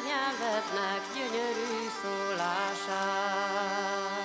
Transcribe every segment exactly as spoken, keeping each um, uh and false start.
nyelvednek gyönyörű szólását.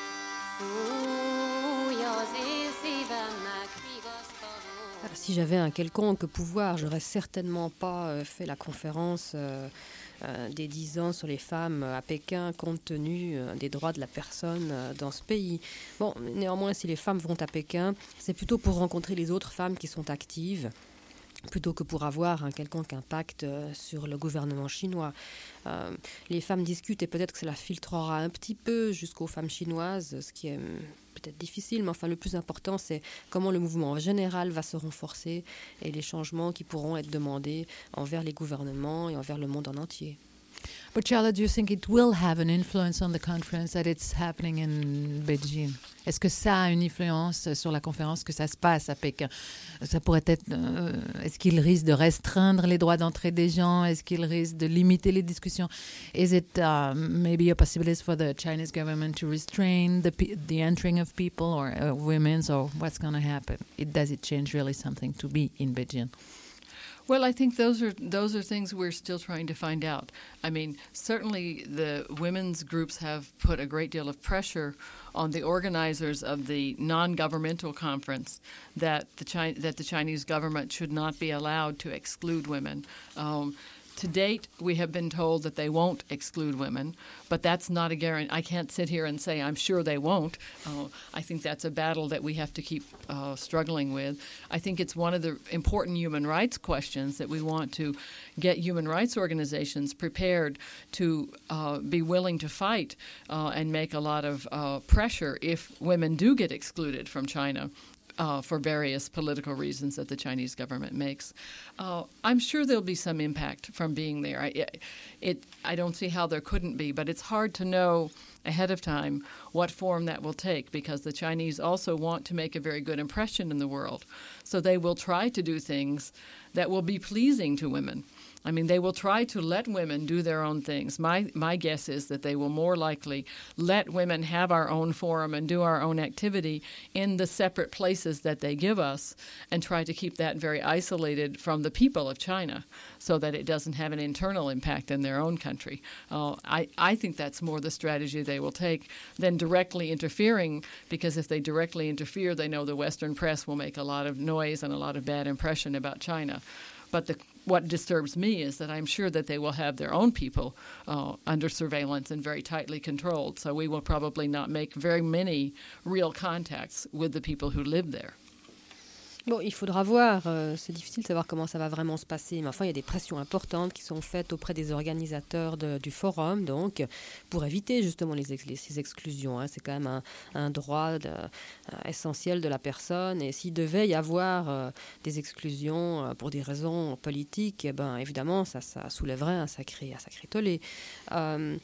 Fúj az én szívemnek vigasztaló. Alors, si j'avais un quelconque pouvoir, j'aurais certainement pas euh, fait la conférence euh, euh, des dix ans sur les femmes à Pékin, compte tenu euh, des droits de la personne euh, dans ce pays. Bon, néanmoins, si les femmes vont à Pékin, c'est plutôt pour rencontrer les autres femmes qui sont actives, plutôt que pour avoir un quelconque impact euh, sur le gouvernement chinois. Euh, les femmes discutent et peut-être que cela filtrera un petit peu jusqu'aux femmes chinoises, ce qui est euh, peut-être difficile, mais enfin le plus important, c'est comment le mouvement général va se renforcer et les changements qui pourront être demandés envers les gouvernements et envers le monde en entier. But Charlotte, do you think it will have an influence on the conference that it's happening in Beijing? Est-ce que ça a une influence sur la conférence que ça se passe à Pékin? Ça pourrait être. Euh, est-ce qu'il risque de restreindre les droits d'entrée des gens? Est-ce qu'il risque de limiter les discussions? Is it uh, maybe a possibility for the Chinese government to restrain the pe- the entering of people or uh, women's, or what's going to happen? It, does it change really something to be in Beijing? Well, I think those are those are things we're still trying to find out. I mean, certainly the women's groups have put a great deal of pressure on the organizers of the non-governmental conference that the Chi- that the Chinese government should not be allowed to exclude women. Um, To date, we have been told that they won't exclude women, but that's not a guarantee. I can't sit here and say I'm sure they won't. Uh, I think that's a battle that we have to keep uh, struggling with. I think it's one of the important human rights questions that we want to get human rights organizations prepared to uh, be willing to fight uh, and make a lot of uh, pressure if women do get excluded from China. Uh, for various political reasons that the Chinese government makes. Uh, I'm sure there'll be some impact from being there. I, it, it, I don't see how there couldn't be, but it's hard to know ahead of time what form that will take because the Chinese also want to make a very good impression in the world. So they will try to do things that will be pleasing to women. I mean, they will try to let women do their own things. My my guess is that they will more likely let women have our own forum and do our own activity in the separate places that they give us and try to keep that very isolated from the people of China so that it doesn't have an internal impact in their own country. Uh, I, I think that's more the strategy they will take than directly interfering, because if they directly interfere, they know the Western press will make a lot of noise and a lot of bad impression about China. But the, what disturbs me is that I'm sure that they will have their own people uh, under surveillance and very tightly controlled. So we will probably not make very many real contacts with the people who live there. Bon, il faudra voir, euh, c'est difficile de savoir comment ça va vraiment se passer, mais enfin il y a des pressions importantes qui sont faites auprès des organisateurs de, du forum, donc pour éviter justement les, ex, les ces exclusions. Hein. C'est quand même un, un droit de, euh, essentiel de la personne, et s'il devait y avoir euh, des exclusions euh, pour des raisons politiques, eh ben, évidemment ça, ça soulèverait un sacré, un sacré tollé. Euh,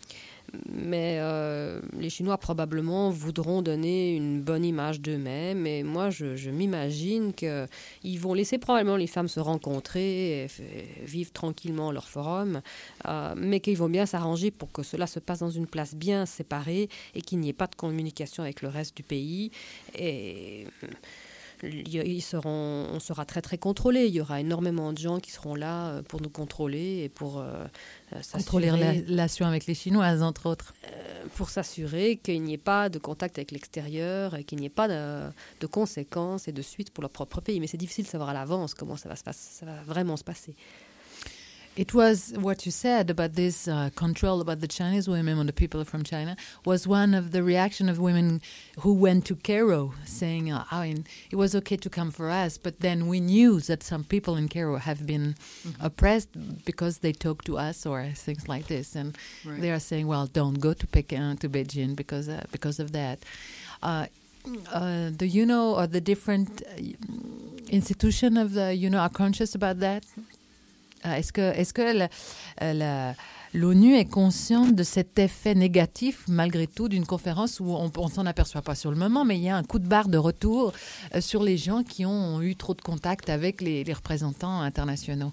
Mais euh, les Chinois probablement voudront donner une bonne image d'eux-mêmes. Et moi, je, je m'imagine qu'ils vont laisser probablement les femmes se rencontrer et f- vivre tranquillement leur forum, euh, mais qu'ils vont bien s'arranger pour que cela se passe dans une place bien séparée et qu'il n'y ait pas de communication avec le reste du pays. Et ils seront, on sera très très contrôlés. Il y aura énormément de gens qui seront là pour nous contrôler et pour euh, contrôler la relation avec les Chinoises, entre autres. Euh, pour s'assurer qu'il n'y ait pas de contact avec l'extérieur et qu'il n'y ait pas de, de conséquences et de suites pour leur propre pays. Mais c'est difficile de savoir à l'avance comment ça va, se passer, ça va vraiment se passer. It was what you said about this uh, control about the Chinese women or the people from China was one of the reaction of women who went to Cairo, saying, uh, I mean, it was okay to come for us, but then we knew that some people in Cairo have been mm-hmm. oppressed because they talk to us or things like this, and right. they are saying, well, don't go to Peking, to Beijing because uh, because of that. Uh, uh, do you know, or the different uh, institution of the, you know, are conscious about that? Uh, est-ce que, est-ce que la, la, l'ONU est consciente de cet effet négatif, malgré tout, d'une conférence où on ne s'en aperçoit pas sur le moment, mais il y a un coup de barre de retour euh, sur les gens qui ont eu trop de contact avec les, les représentants internationaux?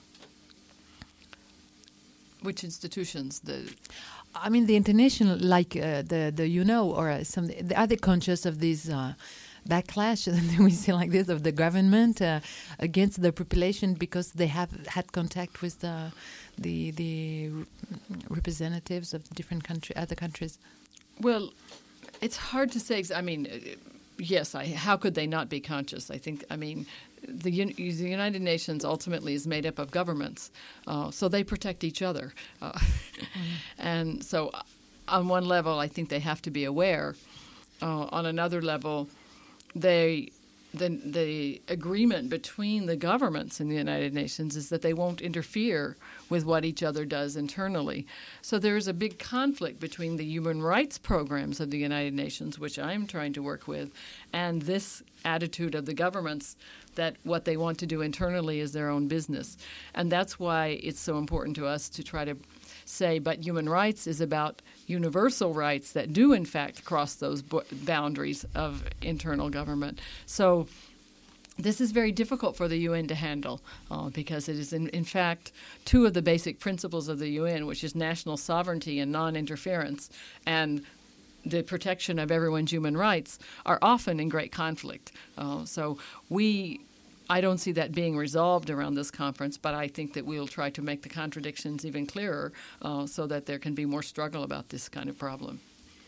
Which institutions? The I mean, the international, like uh, the, the, you know, or some, are they conscious of these... Uh, backlash that we see like this of the government uh, against the population because they have had contact with the the, the representatives of the different country, other countries? Well, it's hard to say. I mean, yes, I, how could they not be conscious? I think, I mean, the, the United Nations ultimately is made up of governments, uh, so they protect each other. Uh, mm-hmm. And so on one level, I think they have to be aware. Uh, on another level, they the the agreement between the governments in the United Nations is that they won't interfere with what each other does internally. So there is a big conflict between the human rights programs of the United Nations, which I'm trying to work with, and this attitude of the governments that what they want to do internally is their own business. And that's why it's so important to us to try to say, but human rights is about universal rights that do, in fact, cross those bo- boundaries of internal government. So this is very difficult for the U N to handle uh, because it is, in, in fact, two of the basic principles of the U N, which is national sovereignty and non-interference, and the protection of everyone's human rights, are often in great conflict. Uh, so we... I don't see that being resolved around this conference, but I think that we'll try to make the contradictions even clearer uh, so that there can be more struggle about this kind of problem.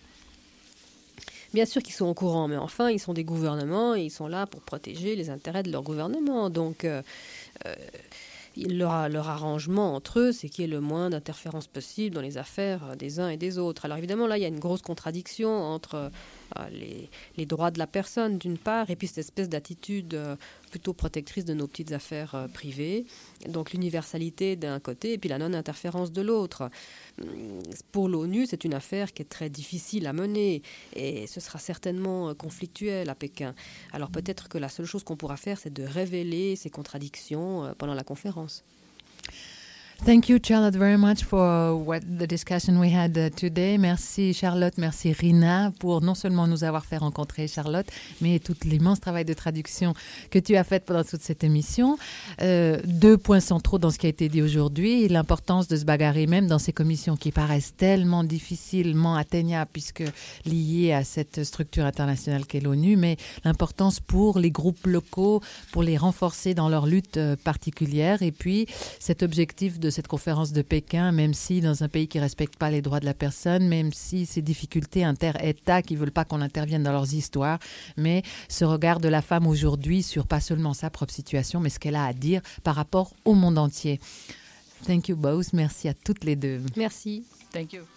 Bien sûr qu'ils sont au courant, mais enfin, ils sont des gouvernements et ils sont là pour protéger les intérêts de leur gouvernement. Donc, euh, euh, leur, leur arrangement entre eux, c'est qu'il y ait le moins d'interférences possible dans les affaires des uns et des autres. Alors évidemment, là, il y a une grosse contradiction entre euh, les, les droits de la personne, d'une part, et puis cette espèce d'attitude euh, plutôt protectrice de nos petites affaires euh, privées. Donc l'universalité d'un côté et puis la non-interférence de l'autre. Pour l'ONU, c'est une affaire qui est très difficile à mener et ce sera certainement conflictuel à Pékin. Alors peut-être que la seule chose qu'on pourra faire, c'est de révéler ces contradictions euh, pendant la conférence. Thank you, Charlotte, very much for what the discussion we had uh, today. Merci, Charlotte. Merci, Rina, pour non seulement nous avoir fait rencontrer Charlotte, mais tout l'immense travail de traduction que tu as fait pendant toute cette émission. Euh, deux points centraux dans ce qui a été dit aujourd'hui. L'importance de se bagarrer même dans ces commissions qui paraissent tellement difficilement atteignables puisque liées à cette structure internationale qu'est l'ONU, mais l'importance pour les groupes locaux, pour les renforcer dans leur lutte euh, particulière. Et puis, cet objectif de cette conférence de Pékin, même si dans un pays qui ne respecte pas les droits de la personne, même si ces difficultés inter-États qui ne veulent pas qu'on intervienne dans leurs histoires, mais ce regard de la femme aujourd'hui sur pas seulement sa propre situation, mais ce qu'elle a à dire par rapport au monde entier. Thank you both. Merci à toutes les deux. Merci. Thank you.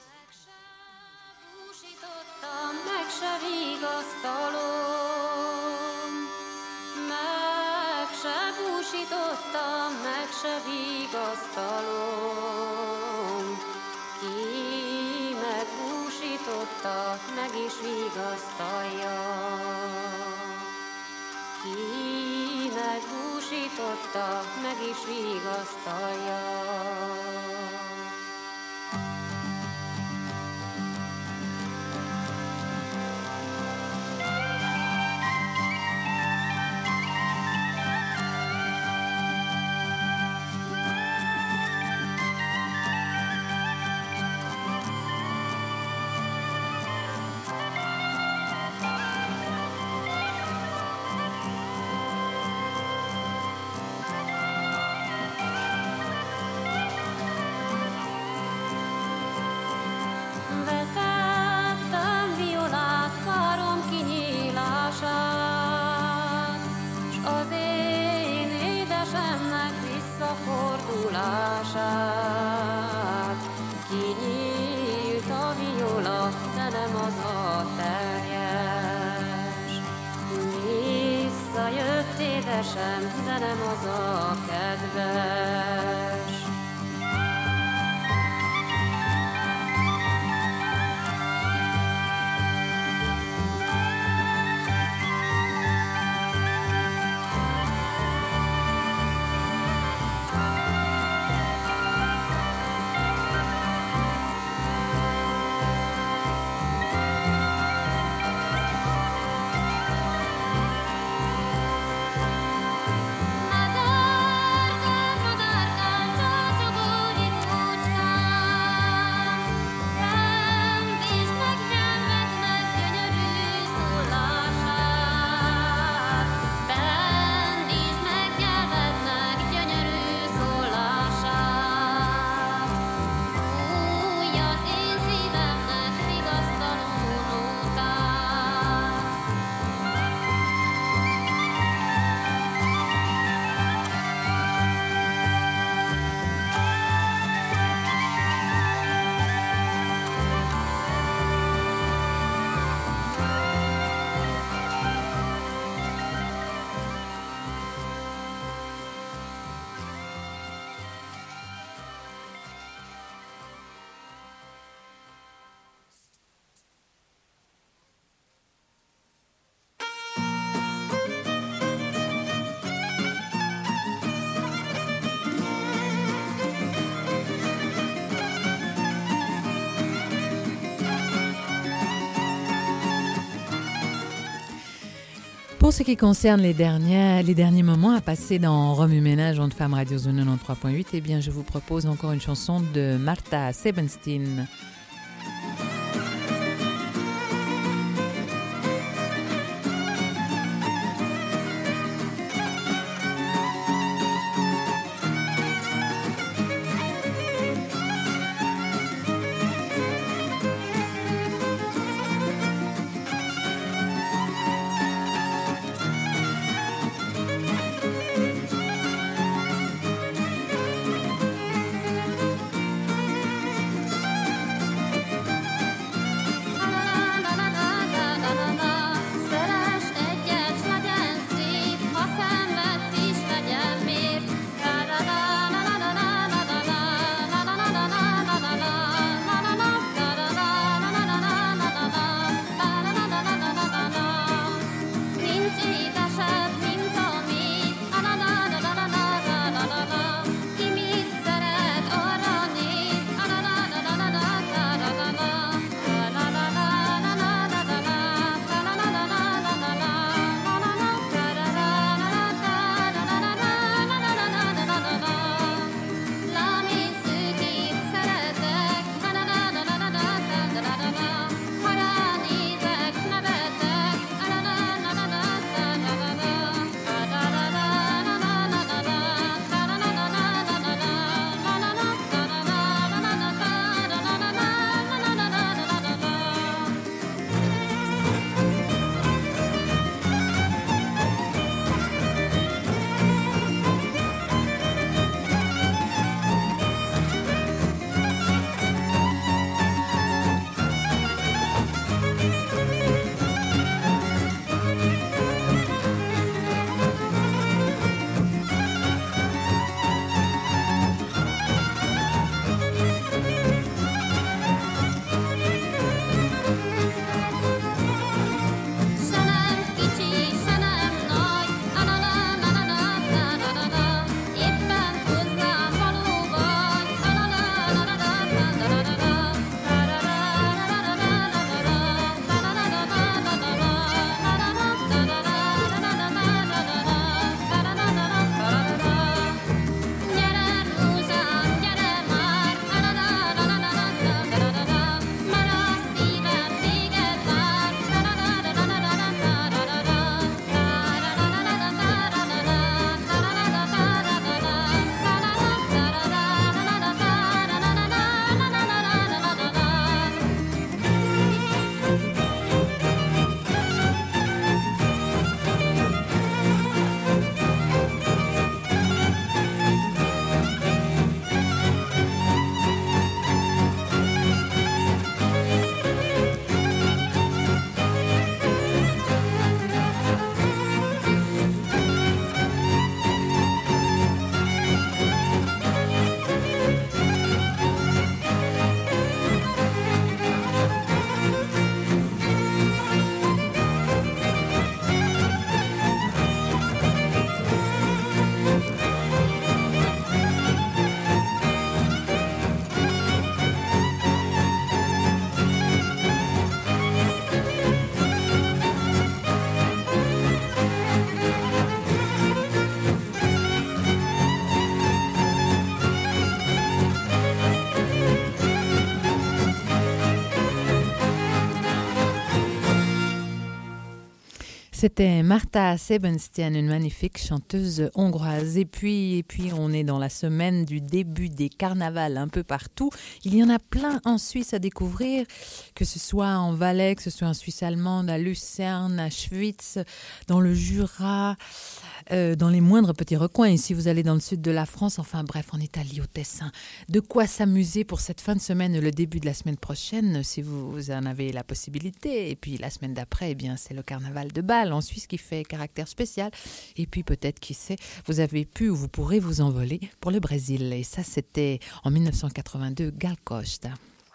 Meg se vigasztalom, ki megbúsította, meg is vigasztalja. Ki megbúsította, meg is vigasztalja. Kinyílt a viola, de nem az a teljes. Visszajött édesem, de nem az a kedves. Madárkám, madárkám, csak Pour ce qui concerne les, dernières, les derniers moments à passer dans Rome et Ménage, Ondes Femmes Radio Zone quatre-vingt-treize point huit, eh bien, je vous propose encore une chanson de Martha Sebenstein. C'était Martha Sebenstein, une magnifique chanteuse hongroise. Et puis, et puis, on est dans la semaine du début des carnavals un peu partout. Il y en a plein en Suisse à découvrir, que ce soit en Valais, que ce soit en Suisse allemande, à Lucerne, à Schwyz, dans le Jura, euh, dans les moindres petits recoins. Et si vous allez dans le sud de la France, enfin bref, en Italie, au Tessin. De quoi s'amuser pour cette fin de semaine, le début de la semaine prochaine, si vous en avez la possibilité. Et puis la semaine d'après, eh bien, c'est le carnaval de Bâle en Suisse qui fait caractère spécial. Et puis peut-être, qui sait, vous avez pu ou vous pourrez vous envoler pour le Brésil. Et ça, c'était en dix-neuf cent quatre-vingt-deux, Gal Costa.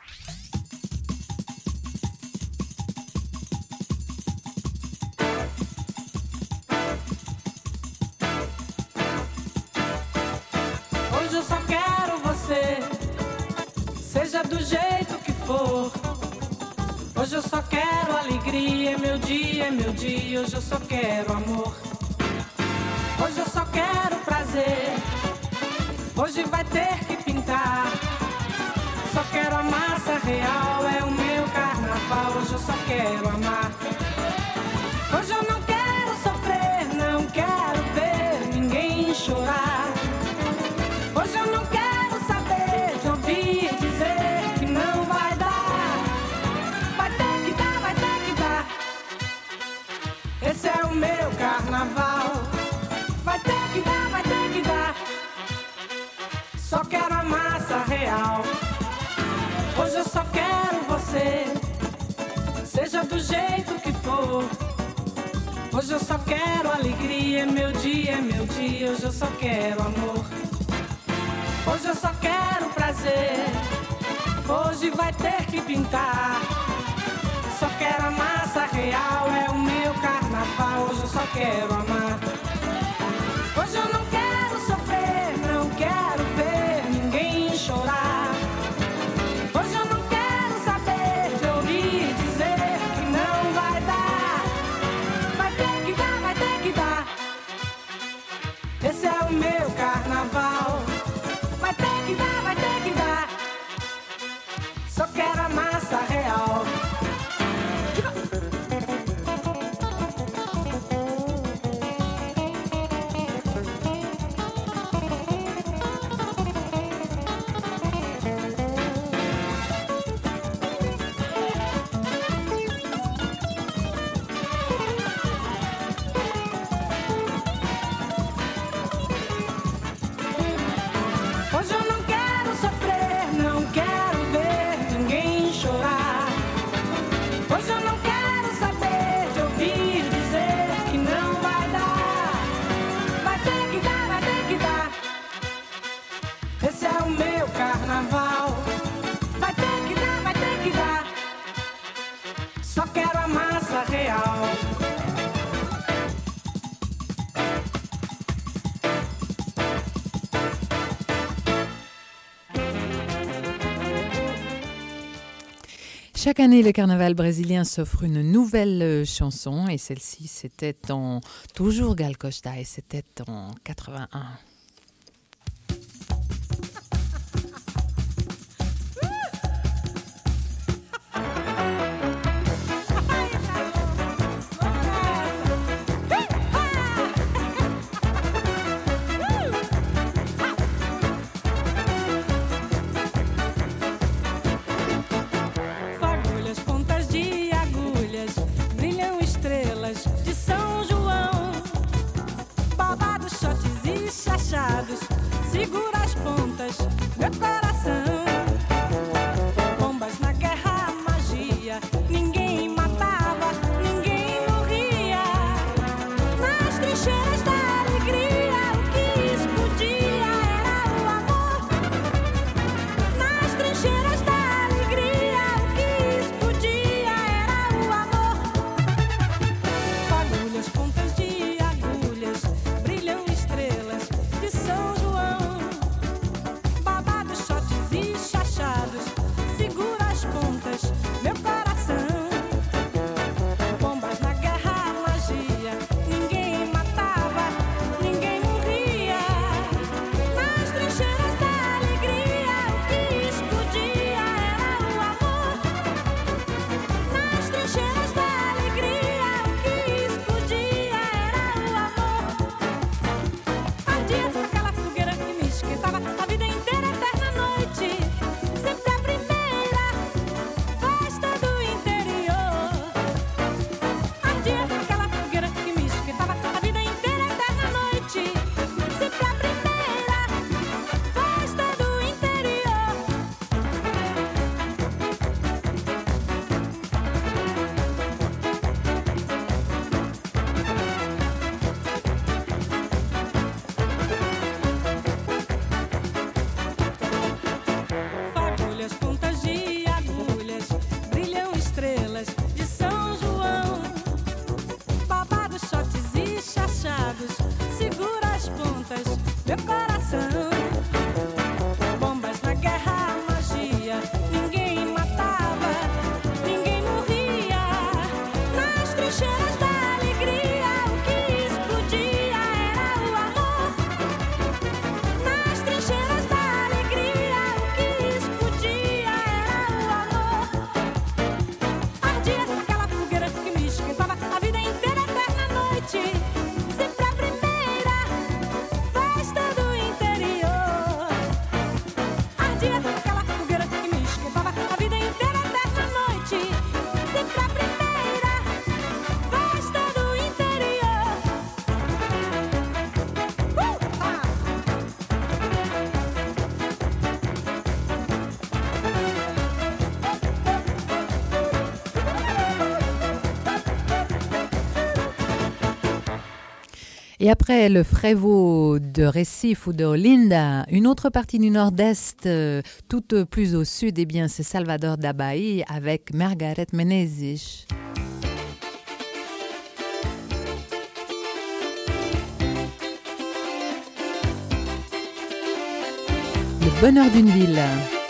Hoje eu só quero você, seja do jeito que for. Hoje eu só quero alegria, é meu dia, é meu dia. Hoje eu só quero amor. Hoje eu só quero prazer. Hoje vai ter que pintar. Só quero a massa real, é o meu carnaval. Hoje eu só quero amar. Hoje eu não quero sofrer, não quero ver ninguém chorar. Hoje eu não quero saber de ouvir dizer que não vai dar. Vai ter que dar, vai ter que dar. Esse é o meu carnaval. Vai ter que dar, vai ter que dar. Só quero a massa real. Hoje eu só quero você, seja do jeito que for. Hoje eu só quero alegria, é meu dia, é meu dia. Hoje eu só quero amor. Hoje eu só quero prazer. Hoje vai ter que pintar. Só quero a massa real, é o meu carnaval. Hoje eu só quero amar. Hoje eu não quero sofrer, não quero ver ninguém chorar. Hoje eu não quero saber de ouvir dizer que não vai dar. Vai ter que dar, vai ter que dar. Esse é o meu carnaval. Vai ter que dar, vai ter que dar. Só quero a massa real. Hoje eu não quero sofrer, não quero ver ninguém chorar. Hoje eu não quero saber de ouvir dizer que não vai dar. Vai ter que dar, vai ter que dar. Esse é o meu carnaval. Vai ter que dar, vai ter que dar. Só quero a massa real. Chaque année, le carnaval brésilien s'offre une nouvelle euh, chanson et celle-ci, c'était en toujours Gal Costa et c'était en quatre-vingt-un. Fagulhas, pontas de agulhas, brilham estrelas de São João. Babados, shotes e chachados, segura as pontas, meu coração. Bombas na guerra, magia, ninguém matava, ninguém morria. Nas trincheiras da alegria, o que explodia era o amor. Nas trincheiras da alegria, o que explodia era o amor. Fagulhas, pontas de agulhas, brilham estrelas de São João. Babados, shots Et après le Frevo de Recife ou de Olinda, une autre partie du nord-est, euh, toute plus au sud, eh bien c'est Salvador da Bahia avec Margaret Menezes. Le bonheur d'une ville.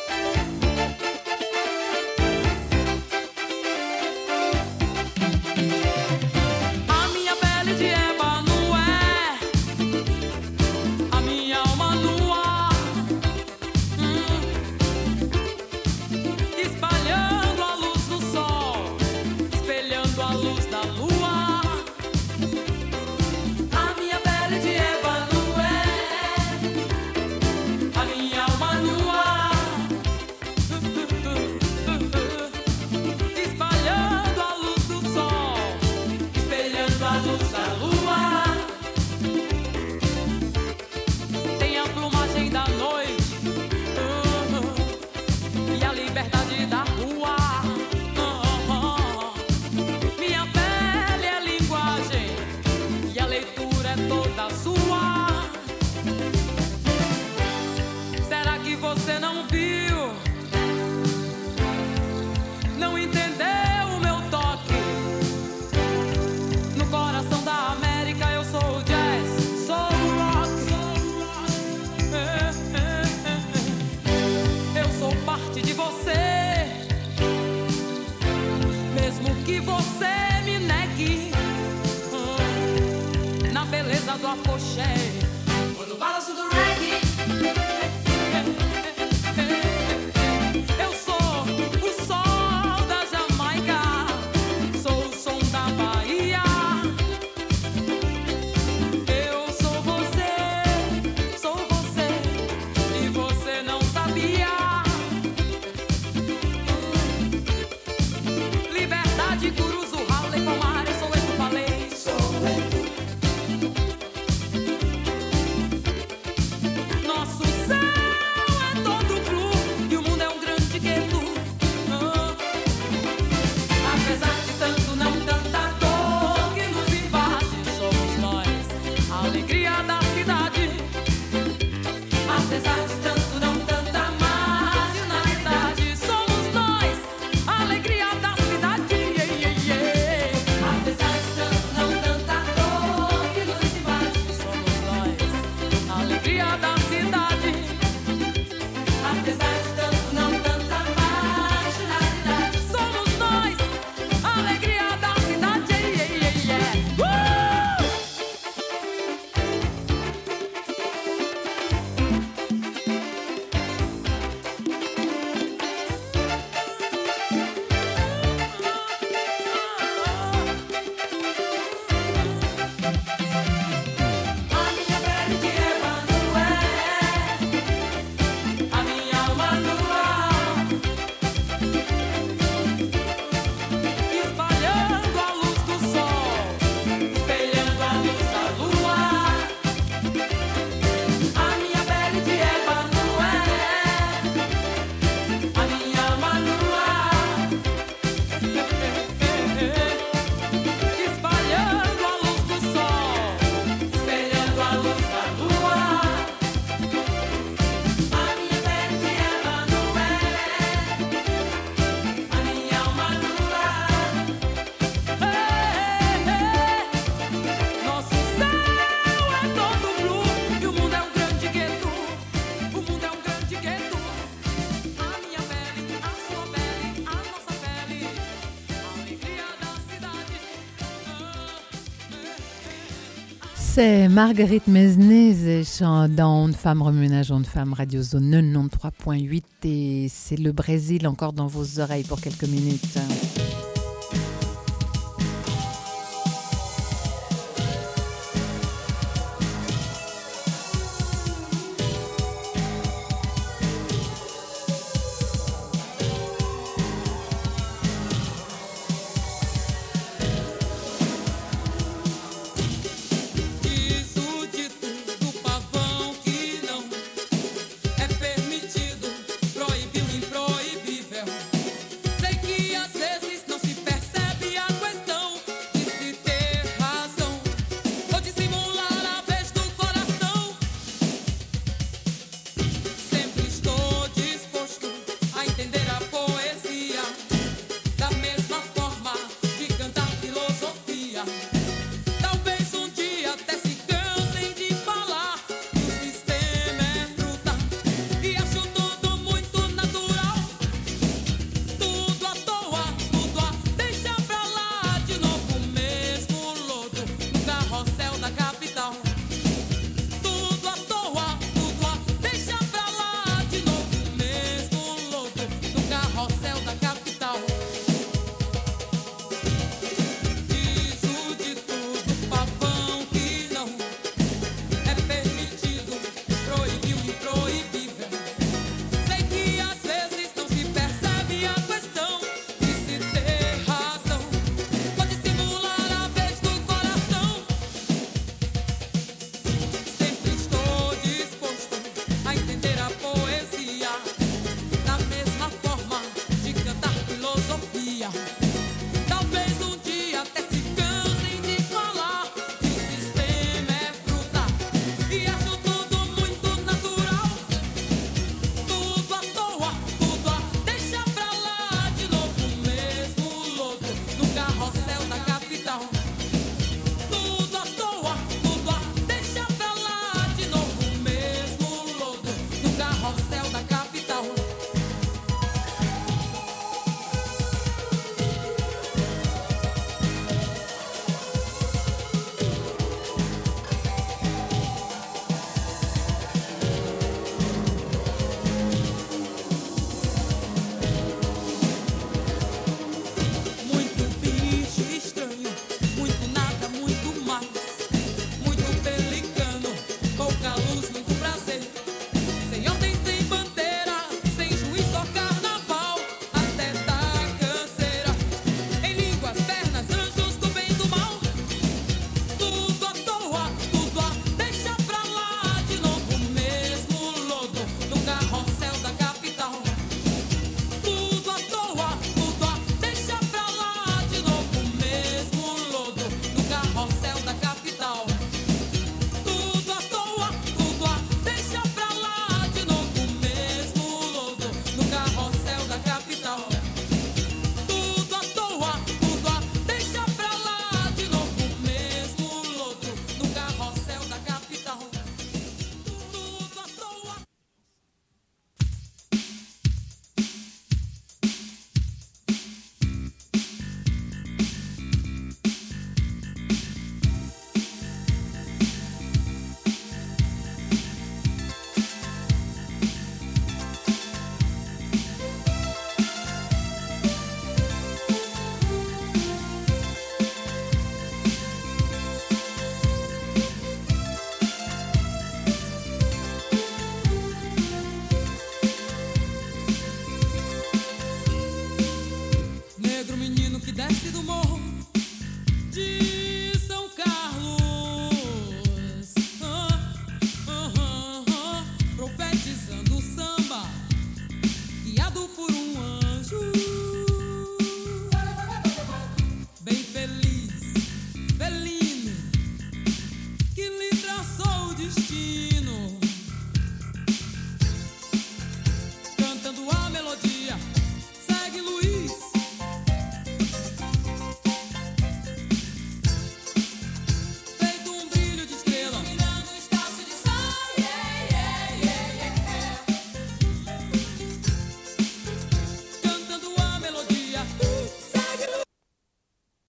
C'est Marguerite Menezes dans Une femme reménage Une femme Radio Zone quatre-vingt-treize point huit et c'est le Brésil encore dans vos oreilles pour quelques minutes.